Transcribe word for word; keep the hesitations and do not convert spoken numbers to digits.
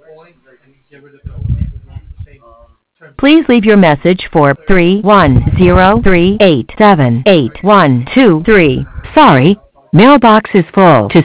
Please leave your message for three one zero three eight seven eight one two three. Sorry, mailbox is full. To